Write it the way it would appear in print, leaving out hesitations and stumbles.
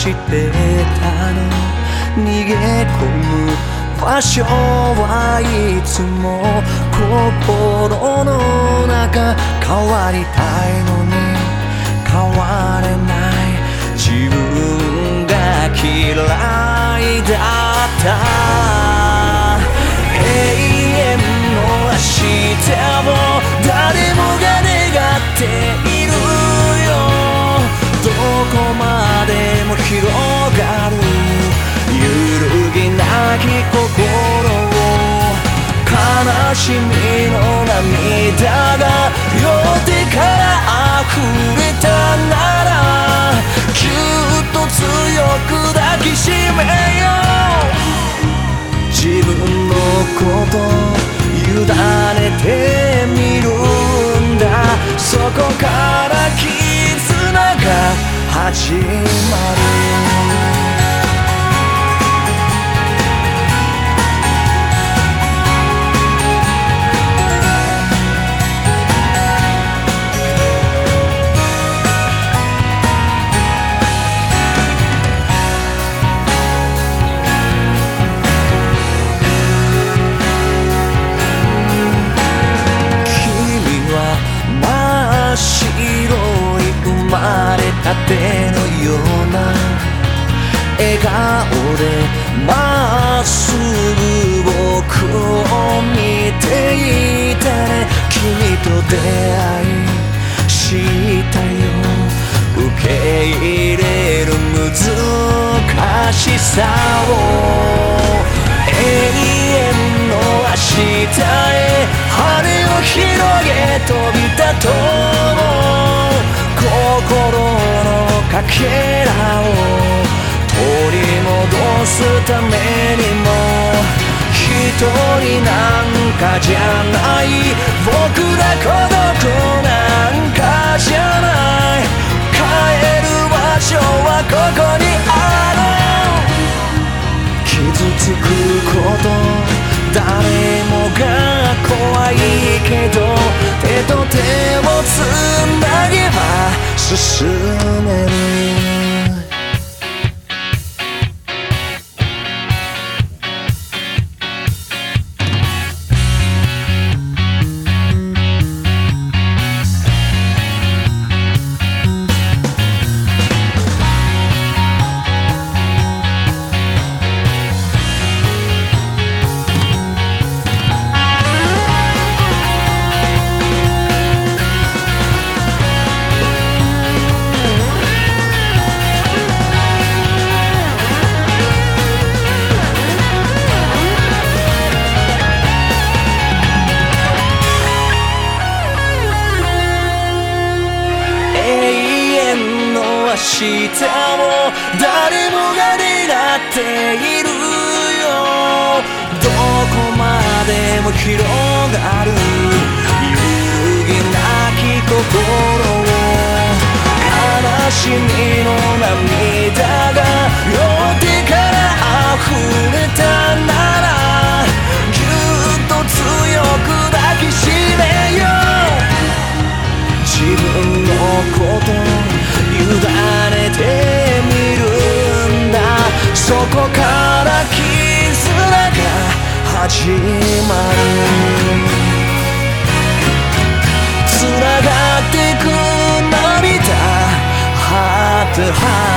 してたの。逃げ込む場所はいつも心の中。変わりたいのに変われない自分が嫌いだった。永遠の明日を誰もが願っているよ。どこまでも広がる揺るぎなき心を。悲しみの涙が両手から溢れたならぎゅっと強く抱きしめよう。自分のこと委ねてみるんだ。そこから絆が始まる。生まれたてのような笑顔でまっすぐ僕を見ていたね。君と出会い知ったよ受け入れる難しさを。永遠の明日へ羽を広げ飛び立とう。心のかけらを取り戻すためにも一人なんかじゃない。僕ら孤独なんかじゃない。帰る場所はここにある。傷つくこと誰もが怖いけど手と手をつなげば進める。明日を誰もが願っているよ。どこまでも広がる揺るぎなき心を。悲しみの涙が両手から溢れたならぎゅっと強く抱きしめよう。自分のこと委ねてみるんだ。そこから絆が始まる。つながってく涙ハートハート